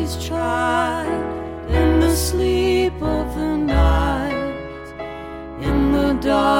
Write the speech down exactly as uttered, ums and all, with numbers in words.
his child in the sleep of the night, in the dark